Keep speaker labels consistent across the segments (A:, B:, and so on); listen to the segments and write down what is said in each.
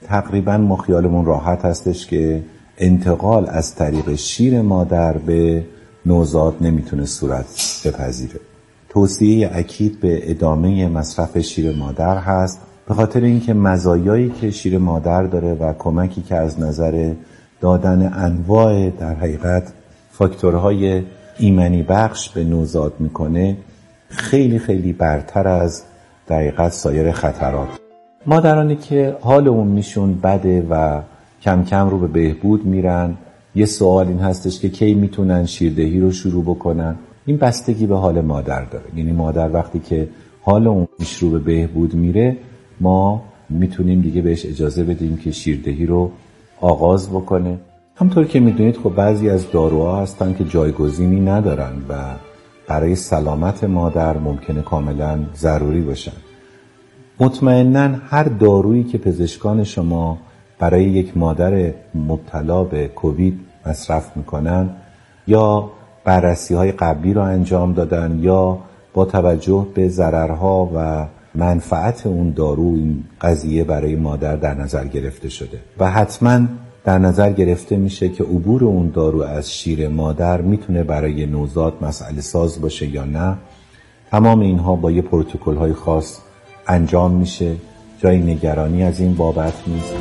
A: تقریبا ما خیالمون راحت هستش که انتقال از طریق شیر مادر به نوزاد نمیتونه صورت بپذیره. توصیه اکید به ادامه مصرف شیر مادر هست، به خاطر اینکه مزایایی که شیر مادر داره و کمکی که از نظر دادن انواع در حقیقت فاکتورهای ایمنی بخش به نوزاد میکنه خیلی خیلی برتر از در حقیقت سایر خطرات. مادرانی که حال عمومیشون بده و کم کم رو به بهبود میرن، یه سوال این هستش که کی میتونن شیردهی رو شروع بکنن. این بستگی به حال مادر داره، یعنی مادر وقتی که حال عمومیش رو به بهبود میره ما میتونیم دیگه بهش اجازه بدیم که شیردهی رو آغاز بکنه. همطور که میدونید خب بعضی از داروها هستن که جایگزینی ندارن و برای سلامت مادر ممکنه کاملا ضروری باشن. مطمئناً هر دارویی که پزشکان شما برای یک مادر مبتلا به کووید مصرف میکنن یا بررسی‌های قبلی رو انجام دادن یا با توجه به ضررها و منفعت اون دارو این قضیه برای مادر در نظر گرفته شده و حتماً در نظر گرفته میشه که عبور اون دارو از شیر مادر میتونه برای نوزاد مسئله ساز باشه یا نه. تمام اینها با یه پروتکل‌های خاص انجام میشه، جای نگرانی از این بابت نیست.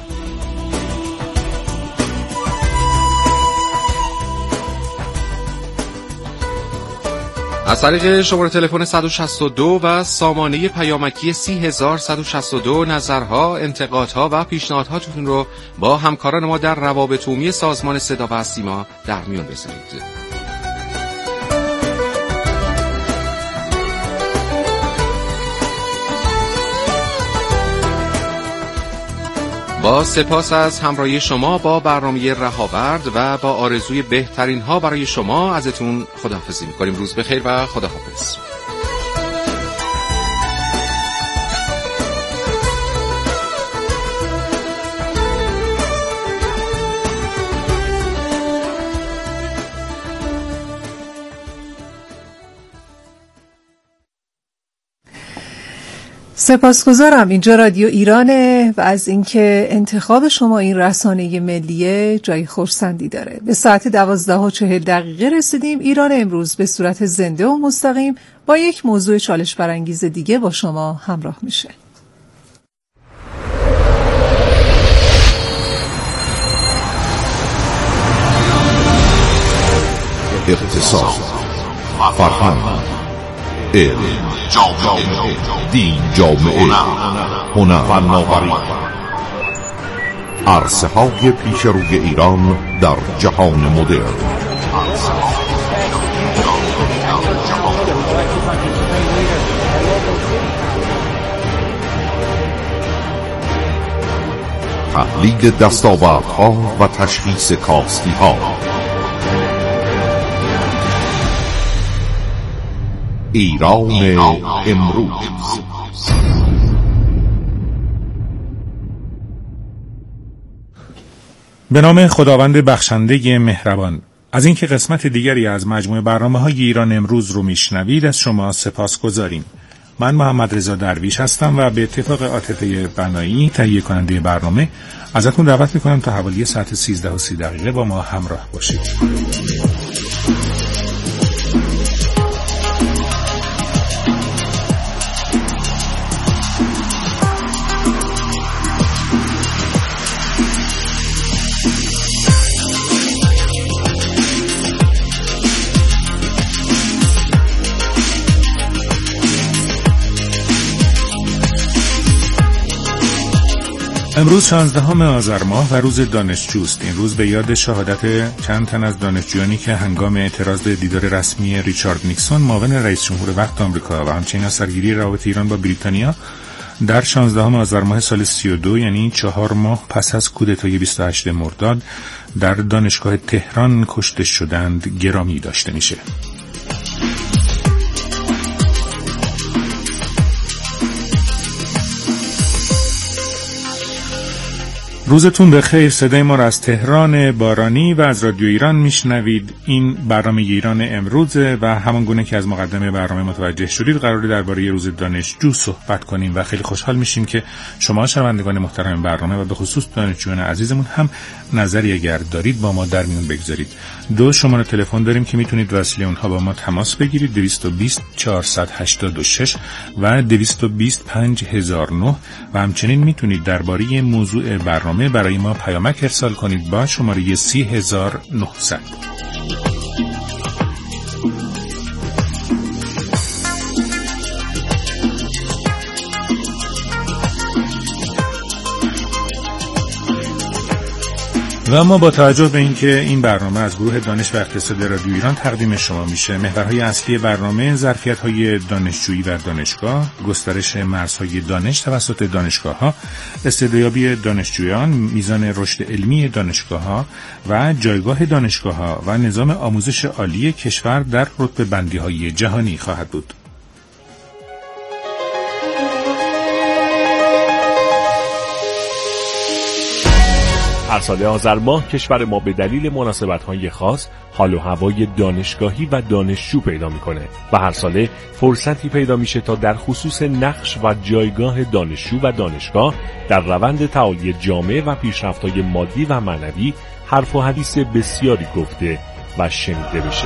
B: از طریق شماره تلفن 162 و سامانه پیامکی 30162 نظرها، انتقادها و پیشنهادهاتتون رو با همکاران ما در روابط عمومی سازمان صدا و سیما در میون بذارید. با سپاس از همراهی شما با برنامه رهاورد و با آرزوی بهترین ها برای شما ازتون خداحافظی می‌کنیم. روز بخیر و خداحافظ.
C: سپاسگزارم. اینجا رادیو ایرانه و از اینکه انتخاب شما این رسانه ملیه جای خرسندی داره. به ساعت 12:40 رسیدیم. ایران امروز به صورت زنده و مستقیم با یک موضوع چالش برانگیز دیگه با شما همراه میشه.
D: اقتصاد، فرهنگ، علم، جامعه، دین، جامعه، هنر، فناوری، عرصه‌های پیش روی ایران در جهان مدرن. تحلیل دستاوردها و تشخیص کاستی‌ها. ایران امروز.
E: به نام خداوند بخشنده مهربان. از اینکه قسمت دیگری از مجموعه برنامه‌های ایران امروز رو میشنوید از شما سپاسگزاریم. من محمد رضا درویش هستم و به اتفاق عاطفه بنایی تهیه کننده برنامه ازتون دعوت میکنم تا حوالی ساعت 13:30 با ما همراه باشید. امروز 16 آذر ماه و روز دانشجوست. این روز به یاد شهادت چند تن از دانشجویانی که هنگام اعتراض به دیدار رسمی ریچارد نیکسون معاون رئیس جمهور وقت آمریکا و همچنین از سرگیری روابط ایران با بریتانیا در 16 آذر ماه سال 32 یعنی 4 ماه پس از کودتای 28 مرداد در دانشگاه تهران کشته شدند گرامی داشته میشه. روزتون بخیر. صدای ما را از تهران بارانی و از رادیو ایران میشنوید. این برنامه ایران امروزه و همان گونه که از مقدمه برنامه متوجه شدید قراره درباره روز دانشجو صحبت کنیم و خیلی خوشحال میشیم که شما شنوندگان محترم برنامه و به خصوص دانشجویان عزیزمون هم نظری اگر دارید با ما در میون بگذارید. 2 شماره تلفن داریم که میتونید وسیله اونها با ما تماس بگیرید: 220 486 و 220 5009 و همچنین میتونید درباره موضوع برنامه برای ما پیامک ارسال کنید با شماره 30900. و ما با توجه به اینکه این برنامه از گروه دانش و اقتصاد رادیو ایران تقدیم شما میشه، محورهای اصلی برنامه ظرفیت‌های دانشجویی و دانشگاه، گسترش مرزهای دانش توسط دانشگاه‌ها، استعدادیابی دانشجویان، میزان رشد علمی دانشگاه‌ها و جایگاه دانشگاه‌ها و نظام آموزش عالی کشور در رتبه‌بندی‌های جهانی خواهد بود.
F: هر سال آذر ماه کشور ما به دلیل مناسبت‌های خاص حال و هوای دانشگاهی و دانشجو پیدا می‌کنه و هر ساله فرصتی پیدا میشه تا در خصوص نقش و جایگاه دانشجو و دانشگاه در روند تعالی جامعه و پیشرفت‌های مادی و معنوی حرف و حدیث بسیاری گفته و شنیده بشه.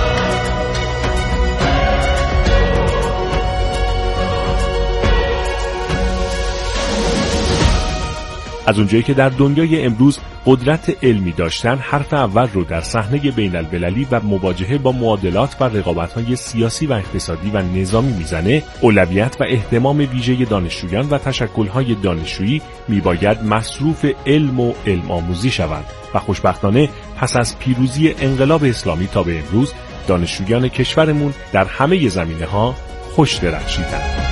F: از اونجایی که در دنیای امروز قدرت علمی داشتن حرف اول رو در صحنه بین المللی و مواجهه با معادلات و رقابت‌های سیاسی و اقتصادی و نظامی میزنه، اولویت و اهتمام ویژه دانشجویان و تشکل‌های دانشجویی میباید مصروف علم و علم آموزی شوند و خوشبختانه پس از پیروزی انقلاب اسلامی تا به امروز دانشجویان کشورمون در همه زمینه‌ها خوش درخشیدند.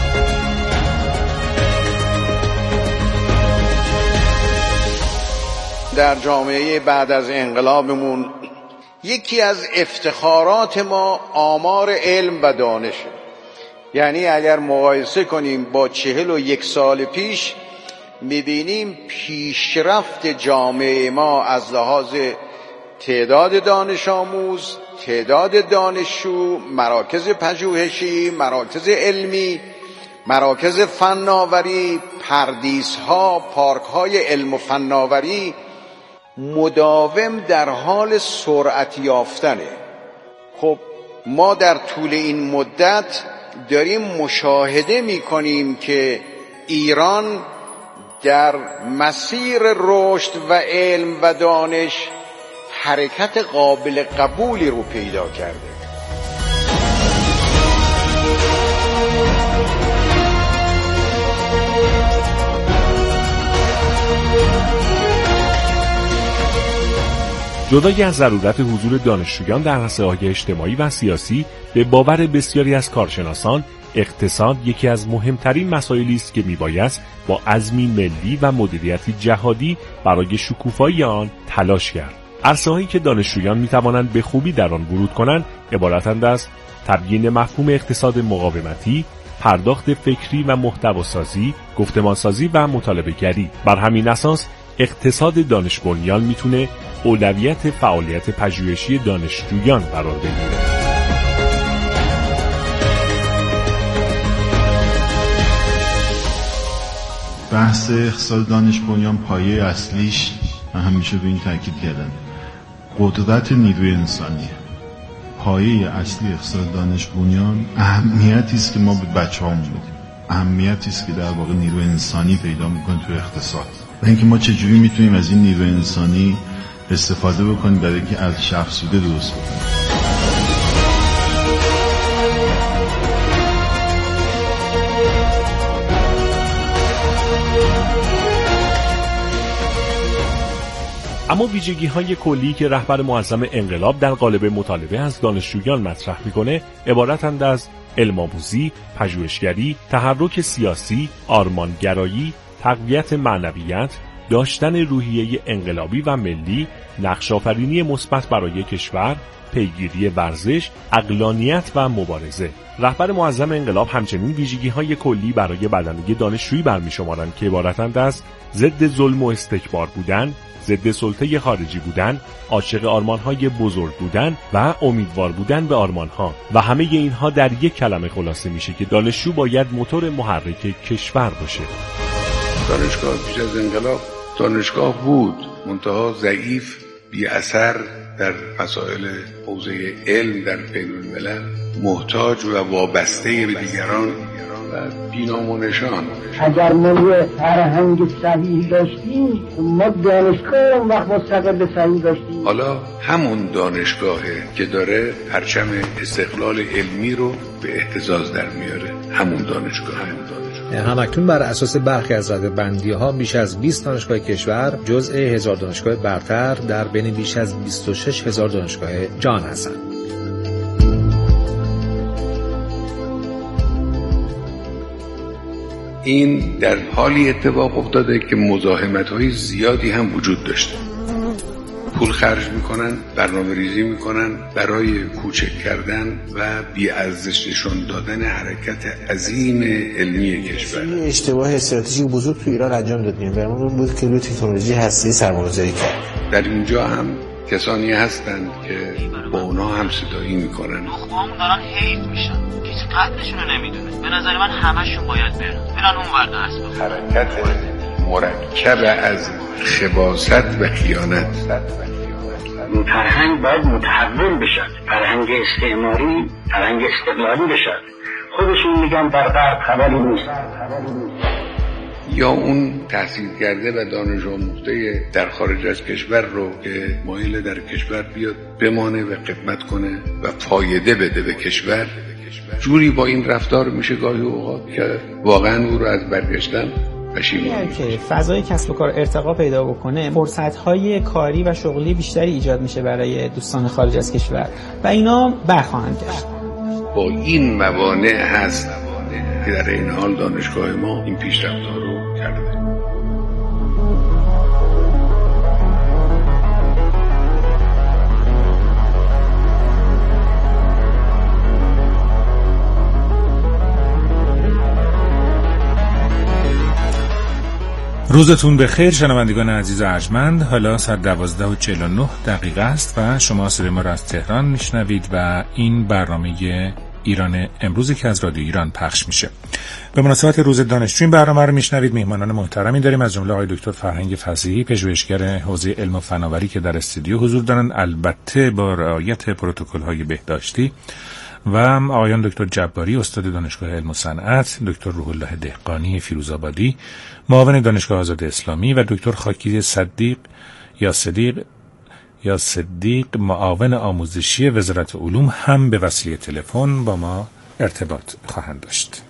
G: در جامعه بعد از انقلابمون یکی از افتخارات ما آمار علم و دانش، یعنی اگر مقایسه کنیم با 41 سال پیش میبینیم پیشرفت جامعه ما از لحاظ تعداد دانش آموز، تعداد دانشجو، مراکز پژوهشی، مراکز علمی، مراکز فناوری، پردیس‌ها، پارک‌های علم و فناوری مداوم در حال سرعت یافتنه. خب ما در طول این مدت داریم مشاهده می‌کنیم که ایران در مسیر رشد و علم و دانش حرکت قابل قبولی رو پیدا کرده.
F: جدای از ضرورت حضور دانشجویان در حوزه‌های اجتماعی و سیاسی، به باور بسیاری از کارشناسان اقتصاد یکی از مهمترین مسائلی است که میبایست با عزمی ملی و مدیریتی جهادی برای شکوفایی آن تلاش کرد. عرصه‌هایی که دانشجویان میتوانند به خوبی در آن ورود کنند عبارتند از تبیین مفهوم اقتصاد مقاومتی، پرداخت فکری و محتواسازی، گفتمانسازی و مطالبه‌گری. بر همین اساس اقتصاد دانش بنیان میتونه اولویت فعالیت پژوهشی دانشجویان قرار بگیره.
H: بحث اقتصاد دانش بنیان پایه اصلیش، من همیشه به این تاکید کردم، قدرت نیروی انسانیه. پایه اصلی اقتصاد دانش بنیان اهمیتی است که ما به بچه‌هامون میدیم، اهمیتی است که در واقع نیروی انسانی پیدا می‌کنه تو اقتصاد و اینکه ما چجوری میتونیم از این نیروی انسانی استفاده بکنیم برای اینکه ارزش افزوده درست بکنیم.
F: اما ویژگی‌های کلی که رهبر معظم انقلاب در قالب مطالبه از دانشجویان مطرح می‌کنه عبارتند از علم‌آموزی، پژوهشگری، تحرک سیاسی، آرمانگرایی، تقویت معنویت، داشتن روحیه انقلابی و ملی، نقش‌آفرینی مثبت برای کشور، پیگیری ورزش، عقلانیت و مبارزه. رهبر معظم انقلاب همچنین ویژگی‌های کلی برای بدنه دانشجویی برمی‌شمارند که عبارتند از ضد ظلم و استکبار بودن، ضد سلطه خارجی بودن، عاشق آرمان‌های بزرگ بودن و امیدوار بودن به آرمان‌ها. و همه اینها در یک کلمه خلاصه میشه که دانشجو باید موتور محرک کشور باشه.
I: دانشگاه پیش از انقلاب دانشگاه بود، منتها ضعیف، بی اثر در مسائل حوزه علم در بین الملل، محتاج و وابسته به دیگران و بینام و نشان.
J: اگر ما یه فرهنگ صحیح داشتیم، ما دانشگاه اون وقت مستقل صحیح داشتیم.
I: حالا همون دانشگاهه که داره پرچم استقلال علمی رو به اهتزاز در میاره. همون دانشگاه.
K: همکنون بر اساس برخی از رده‌بندی‌ها بیش از 20 دانشگاه کشور جزء 1000 دانشگاه برتر در بین بیش از 26000 دانشگاه جهان هستند.
I: این در حالی اتفاق افتاده که مزاحمت‌های زیادی هم وجود داشته. پول خرج میکنن، برنامه ریزی میکنن برای کوچک کردن و بی‌ارزش نشان دادن حرکت عظیم علمی کشور.
L: یه اشتباه استراتژیک بزرگ تو ایران انجام دادیم. برنامه بود که روی تکنولوژی هسته‌ای سرمایه‌گذاری کرد.
I: در اینجا هم کسانی هستند که با اونا هم صدایی میکنن.
M: نخبه‌هامون دارن حیف میشن. کسی قدرشون رو نمیدونه. به نظر من همشون باید برن اونور درس بخونن.
I: حرکت مرکب از خباثت و خیانت.
J: این فرهنگ باید متحول بشد، فرهنگ استعماری، فرهنگ استقلالی بشد. خودشون میگن در غرب خبری نیست.
I: یا اون تحصیل کرده و دانش آموخته در خارج از کشور رو که مایل در کشور بیاد بمانه و خدمت کنه و فایده بده به کشور، جوری با این رفتار میشه گاهی اوقات که واقعا او رو از برگشتن پشیمان میشه.
N: که فضای کسب و کار ارتقا پیدا بکنه، فرصت‌های کاری و شغلی بیشتری ایجاد میشه برای دوستان خارج از کشور و اینا برخواهند گشت.
I: با این موانع هست که در این حال دانشگاه ما این پیشرفت‌ها رو کرده.
E: روزتون بخیر شنوندگان عزیز ارجمند. حالا ساعت 12:49 است و شما صدای ما را از تهران میشنوید و این برنامه ایران امروزی که از رادیو ایران پخش میشه. به مناسبت روز دانشجو این برنامه رو میشنوید. میهمانان محترمی داریم، از جمله آقای دکتر فرهنگ فصیحی، پژوهشگر حوزه علم و فناوری که در استودیو حضور دارن، البته با رعایت پروتکل‌های بهداشتی، و آقایان دکتر جباری استاد دانشگاه علم و صنعت، دکتر روح الله دهقانی فیروزآبادی معاون دانشگاه آزاد اسلامی و دکتر خاکی صدیق معاون آموزشی وزارت علوم هم به وسیله تلفن با ما ارتباط خواهند داشت.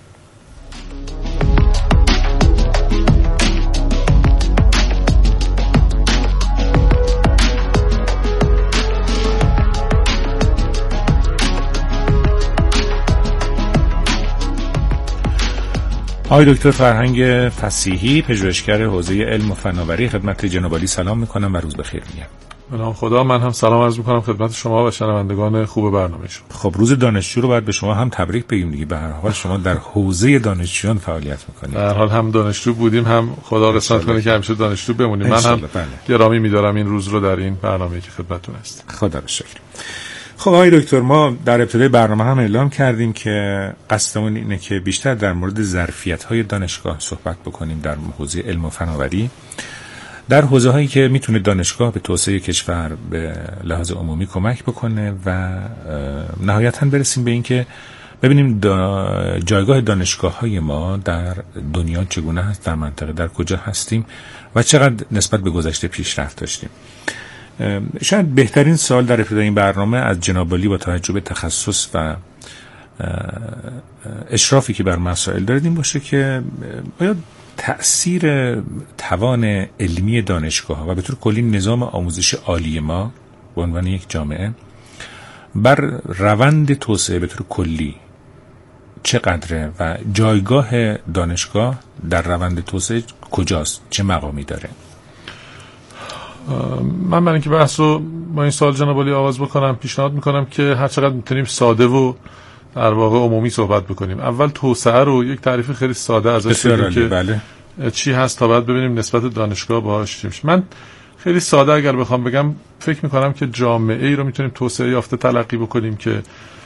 E: آقای دکتر فرهنگ فصیحی، پژوهشگر حوزه علم و فناوری، خدمت جناب عالی سلام میکنم و روز بخیر میگم.
O: به نام خدا، من هم سلام عرض میکنم خدمت شما و شنوندگان خوب برنامه شما.
E: خب روز دانشجو رو باید به شما هم تبریک بگیم دیگه. به هر حال شما در حوزه دانشجویان فعالیت میکنید.
O: در حال هم دانشجو بودیم، هم خدا رسانت کنه که همیشه دانشجو بمونیم. من هم گرامی میدارم این روز رو در این برنامه که خدمتتون است.
E: خدا رو شکر. خب آقای دکتر، ما در ابتدای برنامه هم اعلام کردیم که قصدمون اینه که بیشتر در مورد ظرفیت‌های دانشگاه صحبت بکنیم در حوزه علم و فناوری، در حوزه‌هایی که میتونه دانشگاه به توسعه کشور به لحاظ عمومی کمک بکنه و نهایتاً برسیم به این که ببینیم جایگاه دانشگاه‌های ما در دنیا چگونه هست، در منطقه در کجا هستیم و چقدر نسبت به گذشته پیشرفت داشتیم. شاید بهترین سوال در ابتدای این برنامه از جناب عالی با توجه به تخصص و اشرافی که بر مسائل دارید این باشه که آیا تأثیر توان علمی دانشگاه و به طور کلی نظام آموزش عالی ما به عنوان یک جامعه بر روند توسعه به طور کلی چقدره و جایگاه دانشگاه در روند توسعه کجاست؟ چه مقامی داره؟
O: من برای اینکه بحث رو با این سوال جناب عالی آغاز بکنم، پیشنهاد میکنم که هر چقدر میتونیم ساده و در واقع عمومی صحبت بکنیم. اول توسعه رو یک تعریف خیلی ساده ازش بدیم که
E: بله.
O: چی هست تا بعد ببینیم نسبت دانشگاه باهاش چی میشه. من خیلی ساده اگر بخوام بگم، فکر میکنم که جامعه ای رو میتونیم توسعه یافته تلقی بکنیم که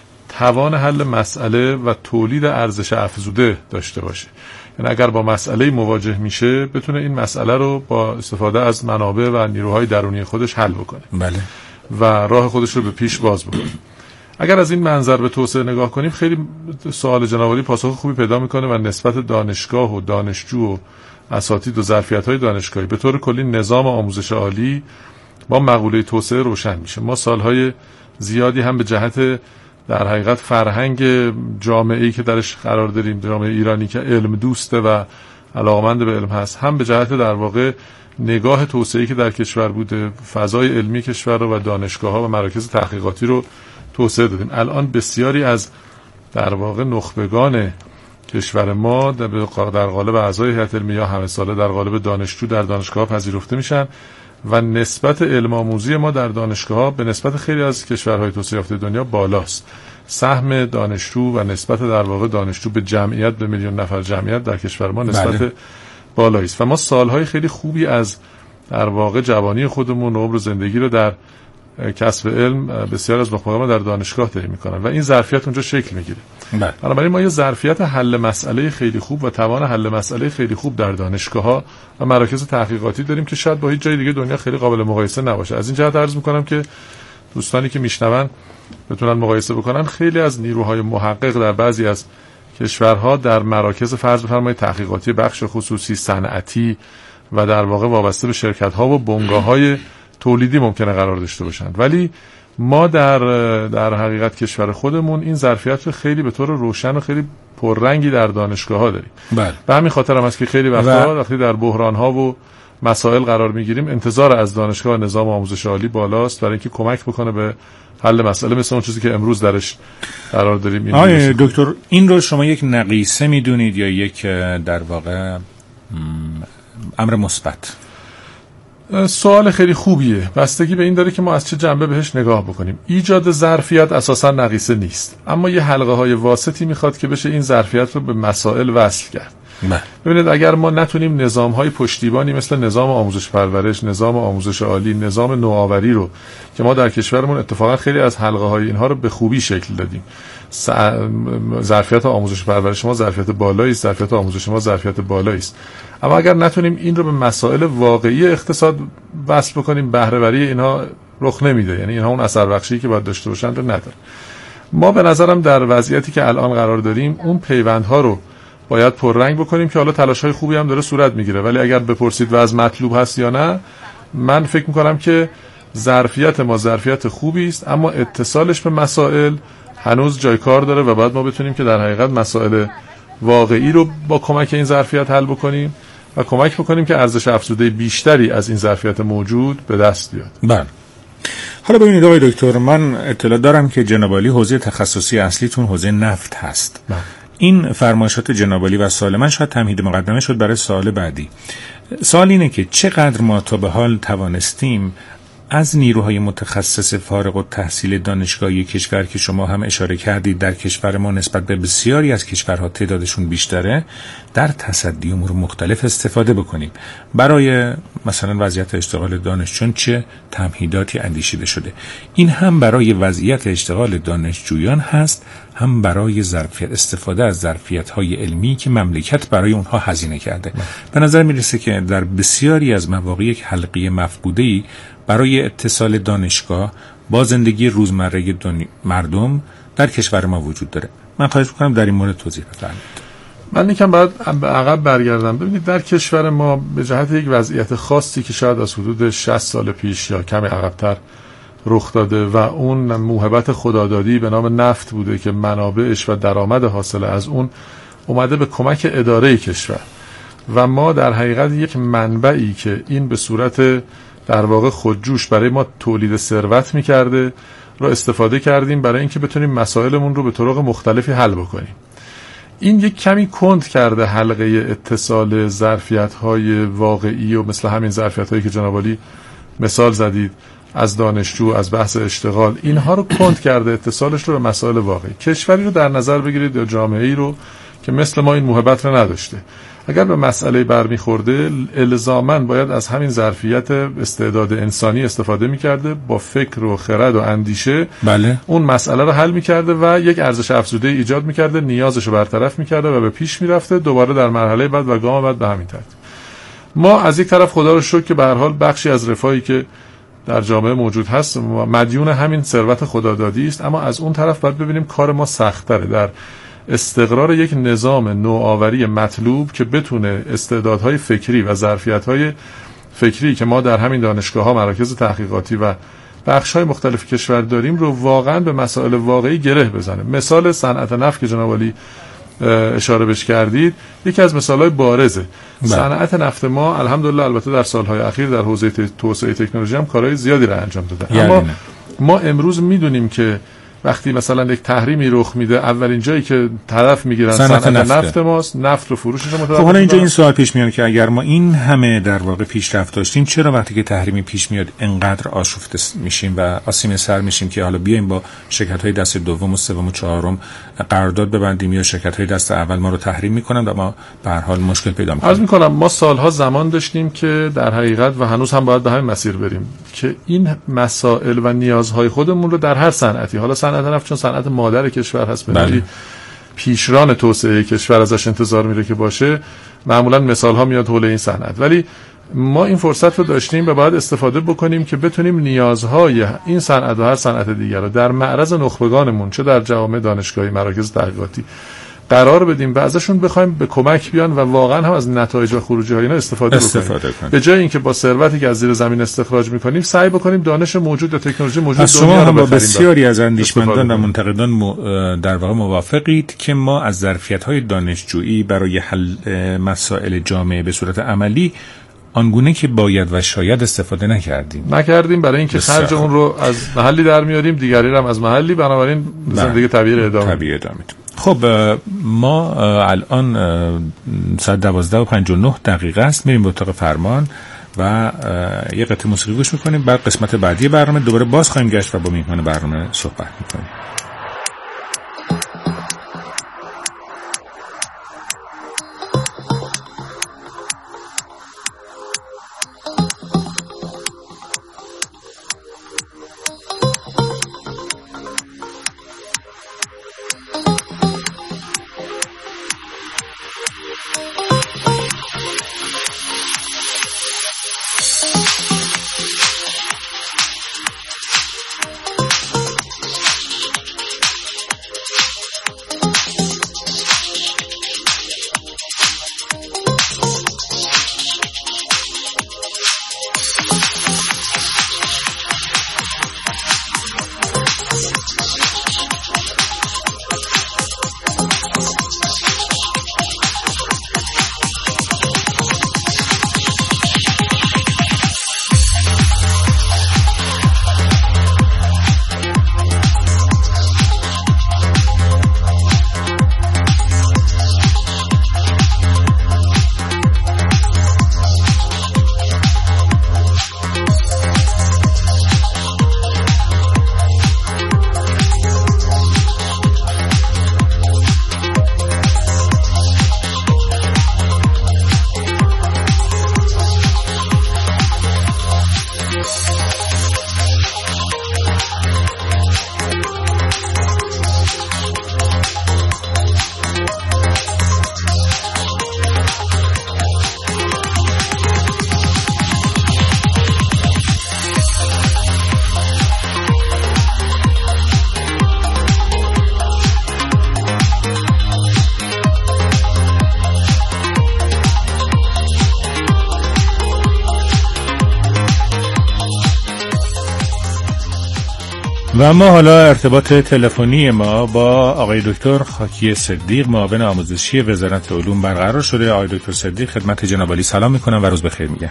O: توان حل مسئله و تولید ارزش افزوده داشته باشه. یعنی اگر با مسئله مواجه میشه بتونه این مسئله رو با استفاده از منابع و نیروهای درونی خودش حل بکنه.
E: بله.
O: و راه خودش رو به پیش باز بکنه. اگر از این منظر به توسعه نگاه کنیم، خیلی سوال جناب عالی پاسخ خوبی پیدا میکنه و نسبت دانشگاه و دانشجو و اساتید و ظرفیت‌های دانشگاهی به طور کلی نظام آموزش عالی با مقوله توسعه روشن میشه. ما سالهای زیادی هم به جهت در حقیقت فرهنگ جامعه‌ای که درش قرار داریم، جامعه ایرانی که علم دوسته و علاقمند به علم هست، هم به جهت در واقع نگاه توسعه‌ای که در کشور بوده، فضای علمی کشور رو و دانشگاه‌ها و مراکز تحقیقاتی رو توسعه دادیم. الان بسیاری از در واقع نخبگان کشور ما در قالب اعضای هیئت علمیه همه ساله در قالب دانشجو در دانشگاه پذیرفته میشن و نسبت علم آموزی ما در دانشگاه به نسبت خیلی از کشورهای توسعه یافته دنیا بالاست. سهم دانشجو و نسبت در واقع دانشجو به جمعیت، به میلیون نفر جمعیت در کشور ما نسبت بالایی است و ما سالهای خیلی خوبی از در واقع جوانی خودمون و عمر زندگی رو در کسب علم بسیار از نخبگان ما در دانشگاه طی میکنن و این ظرفیت اونجا شکل میگیره. بنابراین ما یه ظرفیت حل مسئله خیلی خوب و توان حل مسئله خیلی خوب در دانشگاه‌ها و مراکز تحقیقاتی داریم که شاید با هیچ جای دیگه دنیا خیلی قابل مقایسه نباشه. از این جهت عرض میکنم که دوستانی که میشنون بتونن مقایسه بکنن. خیلی از نیروهای محقق در بعضی از کشورها در مراکز فرض بفرمایید تحقیقاتی بخش خصوصی، صنعتی و در واقع وابسته به شرکت‌ها و بنگاه‌های تولیدی ممکنه قرار داشته باشند، ولی ما در حقیقت کشور خودمون این ظرفیت رو خیلی به طور روشن و خیلی پررنگی در دانشگاه‌ها داریم.
E: بله.
O: به همین خاطر هم است که خیلی وقتی در بحران‌ها و مسائل قرار می‌گیریم انتظار از دانشگاه و نظام آموزش عالی بالاست برای اینکه کمک بکنه به حل مسئله مثل اون چیزی که امروز درش قرار داریم.
E: آقای دکتر، این رو شما یک نقیصه می‌دونید یا یک در واقع امر مثبت؟
O: سوال خیلی خوبیه. بستگی به این داره که ما از چه جنبه بهش نگاه بکنیم. ایجاد ظرفیت اساسا نقیصه نیست، اما یه حلقه های واسطی میخواد که بشه این ظرفیت رو به مسائل وصل کرد. ببینید اگر ما نتونیم نظام های پشتیبانی مثل نظام آموزش پرورش، نظام آموزش عالی، نظام نوآوری رو که ما در کشورمون اتفاقا خیلی از حلقه های اینها رو به خوبی شکل دادیم، ظرفیت آموزش پرورش ما ظرفیت بالایی است، ظرفیت آموزش ما ظرفیت بالایی است، اما اگر نتونیم این رو به مسائل واقعی اقتصاد وصل بکنیم، بهره وری اینها رخ نمیده. یعنی اینها اون اثر بخشی که باید داشته باشن رو نداره. ما به نظرم در وضعیتی که الان قرار داریم اون پیوندها رو باید پررنگ بکنیم که حالا تلاش‌های خوبی هم داره صورت میگیره، ولی اگر بپرسید وضع مطلوب هست یا نه، من فکر میکنم که ظرفیت ما ظرفیت خوبی است، اما اتصالش به مسائل هنوز جای کار داره و باید ما بتونیم که در حقیقت مسائل واقعی رو با کمک این ظرفیت حل بکنیم و کمک بکنیم که ارزش افزوده بیشتری از این ظرفیت موجود به دست بیاد.
E: بله. حالا ببینید آقای دکتر، من اطلاع دارم که جناب عالی حوزه تخصصی اصلیتون حوزه نفت هست. این فرمایشات جناب عالی و سوال من شاید تمهید مقدمه شد برای سوال بعدی. سوال اینه که چقدر ما تا به حال توانستیم از نیروهای متخصص فارغ التحصیل دانشگاهی کشور که شما هم اشاره کردید در کشور ما نسبت به بسیاری از کشورها تعدادشون بیشتره، در تصدی امور مختلف استفاده بکنیم. برای مثلا وضعیت اشتغال دانشجویان چه تمهیداتی اندیشیده شده؟ این هم برای وضعیت اشتغال دانشجویان هست، هم برای ظرفیت استفاده از ظرفیت‌های علمی که مملکت برای اونها هزینه کرده. به نظر میرسه که در بسیاری از مواقع یک حلقه مفقوده‌ای برای اتصال دانشگاه با زندگی روزمره مردم در کشور ما وجود داره. من خواهش می‌کنم در این مورد توضیح بفرمایید.
O: من یکم بعد عقب برگردم. ببینید در کشور ما به جهت یک وضعیت خاصی که شاید از حدود 60 سال پیش یا کمی عقب‌تر رخ داده و اون موهبت خدادادی به نام نفت بوده که منابعش و درآمد حاصل از اون اومده به کمک اداره کشور و ما در حقیقت یک منبعی که این به صورت در واقع خودجوش برای ما تولید ثروت می‌کرده رو استفاده کردیم برای اینکه بتونیم مسائلمون رو به طرق مختلفی حل بکنیم. این یک کمی کند کرده حلقه اتصال ظرفیت‌های واقعی و مثل همین ظرفیت‌هایی که جناب عالی مثال زدید از دانشجو، از بحث اشتغال، اینها رو کند کرده اتصالش رو به مسائل واقعی. کشوری رو در نظر بگیرید یا جامعه‌ای رو که مثل ما این موهبت رو نداشته، اگر به مسئله برمیخورده الزاماً باید از همین ظرفیت استعداد انسانی استفاده می‌کرده، با فکر و خرد و اندیشه
E: بله.
O: اون مسئله رو حل می‌کرده و یک ارزش افزوده ایجاد می‌کرده، نیازش رو برطرف می‌کرده و به پیش می‌رفته، دوباره در مرحله بعد و گام بعد به همین ترتیب. ما از یک طرف خدا رو شکر که به هر حال بخشی از رفاهی که در جامعه موجود هست مدیون همین ثروت خدادادی است، اما از اون طرف باید ببینیم کار ما سخت‌تره در استقرار یک نظام نوآوری مطلوب که بتونه استعدادهای فکری و ظرفیت‌های فکری که ما در همین دانشگاه‌ها، مراکز تحقیقاتی و بخش‌های مختلف کشور داریم رو واقعاً به مسائل واقعی گره بزنه. مثال صنعت نفت که جناب عالی اشاره بهش کردید یکی از مثال‌های بارزه. صنعت نفت ما الحمدلله البته در سال‌های اخیر در حوزه توسعه تکنولوژی هم کارهای زیادی را انجام داده، اما ما امروز می‌دونیم که وقتی مثلا یک تحریمی رخ میده اولین جایی که طرف میگیرن صنعت نفت ماست، نفت رو فروشش رو متوقف.
E: خب حالا اینجا این سوال پیش میاد که اگر ما این همه در واقع پیشرفت داشتیم چرا وقتی که تحریمی پیش میاد انقدر آشفته میشیم و آسیمه سر میشیم که حالا بیایم با شرکت‌های دست دوم و سوم و چهارم قرارداد ببندیم یا شرکت‌های دست اول ما رو تحریم میکنن و ما به هر حال مشکل پیدا میکنیم.
O: عرض میکنم ما سالها زمان داشتیم که در حقیقت و هنوز هم باید به همین مسیر بریم که این مسائل و نیازهای خودمون رو در هر صنعتی، حالا صنعت نفت چون صنعت مادر کشور هست، بله، پیشران توسعه کشور ازش انتظار میره که باشه، معمولا مثال ها میاد حول این صنعت، ولی ما این فرصت رو داشتیم و باید استفاده بکنیم که بتونیم نیازهای این صنعت و هر صنعت دیگر رو در معرض نخبگانمون چه در جوامع دانشگاهی، مراکز تحقیقاتی قرار بدیم و ازشون بخوایم به کمک بیان و واقعا هم از نتایج و خروجی های اینا استفاده کنیم. به جای اینکه با ثروتی که از زیر زمین استخراج میکنیم سعی بکنیم دانش موجود و تکنولوژی موجود
E: دنیا رو بخریم. بسیاری از اندیشمندان و منتقدان در واقع موافقید که ما از ظرفیت‌های دانشجویی برای حل مسائل جامعه به صورت عملی آنگونه که باید و شاید استفاده نکردیم برای اینکه خرج اون رو از محلی در میاریم، دیگری رو هم از محلی، بنابراین زندگی طبیعی ادامه میدیم. خب ما الان ساعت 12:59 است، میریم به اتاق فرمان و یه قطعه موسیقی گوش میکنیم، بعد قسمت بعدی برنامه دوباره باز خواهیم گشت و با میهمان برنامه صحبت میکنیم. و ما حالا ارتباط تلفنی ما با آقای دکتر خاکی صدیق، معاون آموزشی وزارت علوم برقرار شده. آقای دکتر صدیق خدمت جناب عالی سلام میکنم و روز بخیر میگم.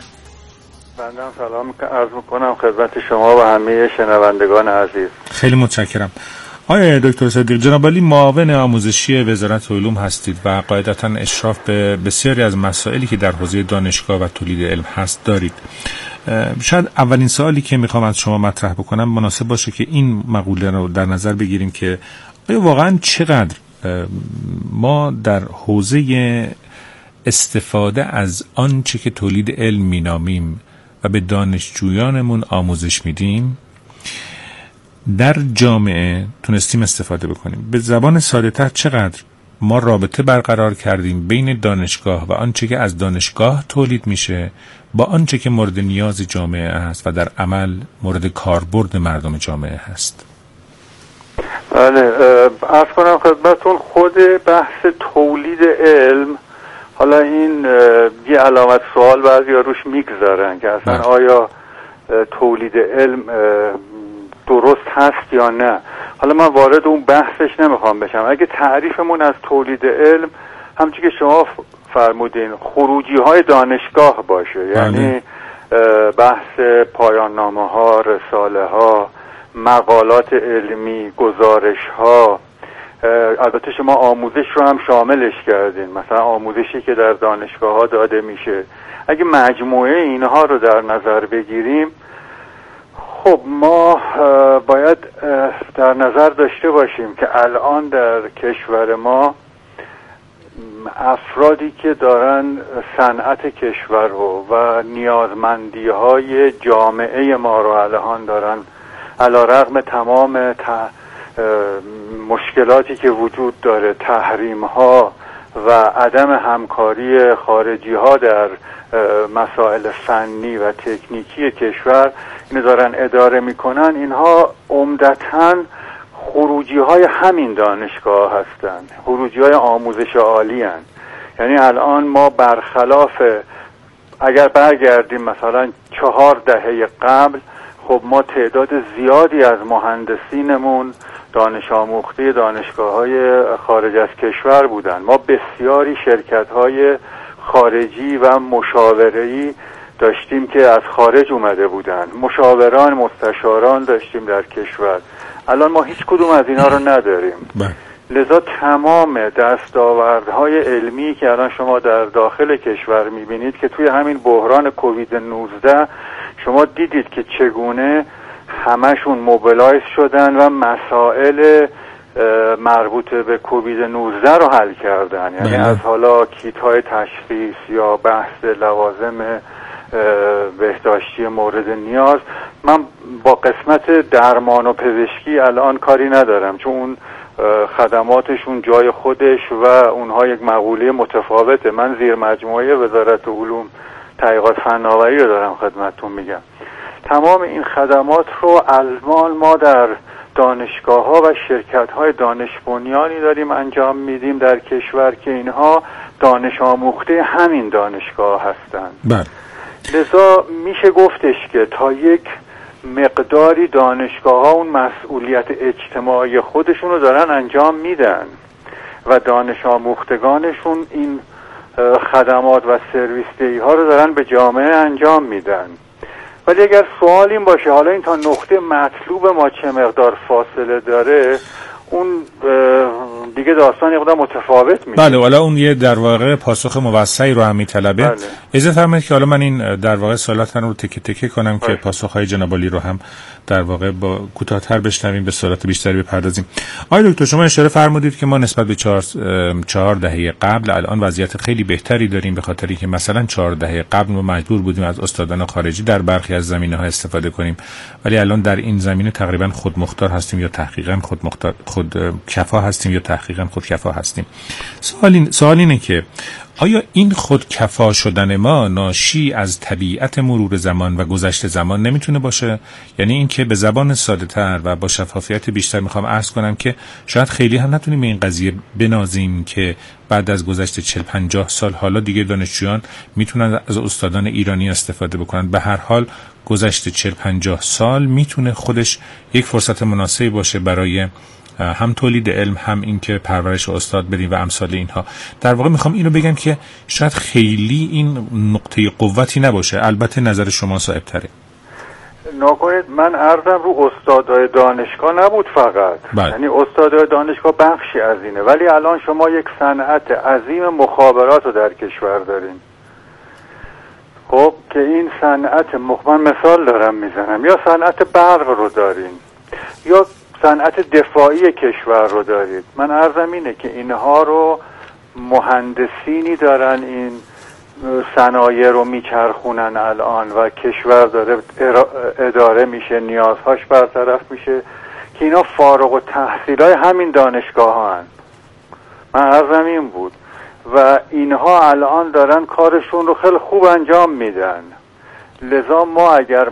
P: بنده سلام عرض میکنم خدمت شما و همه شنوندگان عزیز.
E: خیلی متشکرم. آقای دکتر صدیق، جناب عالی معاون آموزشی وزارت علوم هستید و قاعدتاً اشراف به بسیاری از مسائلی که در حوزه دانشگاه و تولید علم هست دارید. شاید اولین سوالی که میخوام از شما مطرح بکنم مناسب باشه که این مقوله رو در نظر بگیریم که آیا واقعاً چقدر ما در حوزه استفاده از آنچه که تولید علم مینامیم و به دانشجویانمون آموزش میدیم در جامعه تونستیم استفاده بکنیم. به زبان ساده‌تر چقدر ما رابطه برقرار کردیم بین دانشگاه و آنچه که از دانشگاه تولید میشه با آنچه که مورد نیاز جامعه است و در عمل مورد کاربرد مردم جامعه هست.
P: بله، عرض کنم خدمتون خود بحث تولید علم، حالا این یه علامت سوال بعضیا روش میگذارن که اصلا آیا تولید علم درست هست یا نه. حالا من وارد اون بحثش نمیخوام بشم. اگه تعریفمون از تولید علم همچون که شما فرمودین خروجی های دانشگاه باشه، یعنی بحث پایان نامه ها، رساله ها، مقالات علمی، گزارش ها، البته شما آموزش رو هم شاملش کردین، مثلا آموزشی که در دانشگاه ها داده میشه. اگه مجموعه اینها رو در نظر بگیریم، خب ما باید در نظر داشته باشیم که الان در کشور ما افرادی که دارن صنعت کشور رو و نیازمندی های جامعه ما رو الان دارن علیرغم تمام مشکلاتی که وجود داره، تحریم ها و عدم همکاری خارجی ها در مسائل فنی و تکنیکی کشور، اینو دارن اداره میکنن، اینها عمدتاً خروجی های همین دانشگاه هستند، خروجی های آموزش عالی هستند. یعنی الان ما برخلاف اگر برگردیم مثلا 4 دهه قبل، خب ما تعداد زیادی از مهندسینمون دانش آموخته دانشگاه‌های خارج از کشور بودن. ما بسیاری شرکت‌های خارجی و مشاوره‌ای داشتیم که از خارج اومده بودن، مشاوران، مستشاران داشتیم در کشور. الان ما هیچ کدوم از اینا رو نداریم. لذا تمام دستاوردهای علمی که الان شما در داخل کشور میبینید که توی همین بحران کووید 19 شما دیدید که چگونه همشون موبیلایز شدن و مسائل مربوط به کووید 19 رو حل کردن. یعنی از حالا کیت های تشخیص یا بحث لوازم بهداشتی مورد نیاز. من با قسمت درمان و پزشکی الان کاری ندارم، چون اون خدماتشون جای خودش و اونها یک مقوله متفاوته. من زیر مجموعه وزارت علوم تحقیقات فناوری رو دارم خدمتتون میگم. تمام این خدمات رو الان ما در دانشگاه ها و شرکت های دانش بنیانی داریم انجام میدیم در کشور که اینها دانش آموخته همین دانشگاه هستند. لذا میشه گفتش که تا یک مقداری دانشگاه ها اون مسئولیت اجتماعی خودشون رو دارن انجام میدن و دانش آموختگانشون این خدمات و سرویس دهی ها رو دارن به جامعه انجام میدن. ولی اگر سوال این باشه حالا این تا نقطه مطلوب ما چه مقدار فاصله داره، اون دیگه داستان یه مقدار متفاوت میشه.
E: بله، حالا اون یه در واقع پاسخ موسعی رو هم میطلبه. اجازه فرمایید که حالا من این در واقع سوالاتن رو تکه تکه کنم که پاسخهای جناب عالی رو هم در واقع با کوتاه‌تر بشنویم، به سوالات بیشتری بپردازیم. آقای دکتر، شما اشاره فرمودید که ما نسبت به 4 دهه قبل الان وضعیت خیلی بهتری داریم، به خاطری که مثلا 4 دهه قبل ما مجبور بودیم از استادان خارجی در برخی از زمینه‌ها استفاده کنیم، ولی الان در این زمینه تقریبا خودمختار هستیم یا تحقیقاً خودکفا هستیم یا تحقیقاً خودکفا هستیم. سوال اینه که آیا این خودکفا شدن ما ناشی از طبیعت مرور زمان و گذشت زمان نمیتونه باشه؟ یعنی این که به زبان ساده تر و با شفافیت بیشتر میخوام عرض کنم که شاید خیلی هم نتونیم به این قضیه بنازیم که بعد از گذشت 40-50 سال حالا دیگه دانشجویان میتونن از استادان ایرانی استفاده بکنن. به هر حال گذشت 40-50 سال میتونه خودش یک فرصت مناسبی باشه برای هم تولید علم، هم این که پرورش استاد بدیم و امثال اینها. در واقع میخوام اینو بگم که شاید خیلی این نقطه قوتی نباشه. البته نظر شما صاحب تره.
P: نکنید من عرضم رو استادای دانشگاه نبود فقط، یعنی استادای دانشگاه بخشی از اینه، ولی الان شما یک صنعت عظیم مخابرات رو در کشور دارین. خب که این صنعت من مثال دارم میزنم، یا صنعت برق رو دارین یا صنعت دفاعی کشور رو دارید. من عرضم اینه که اینها رو مهندسینی دارن این صنایع رو میچرخونن الان و کشور داره اداره میشه، نیازهاش برطرف میشه که اینا فارغ التحصیلای همین دانشگاه ها هن. من عرضم این بود و اینها الان دارن کارشون رو خیلی خوب انجام میدن. لذا ما اگر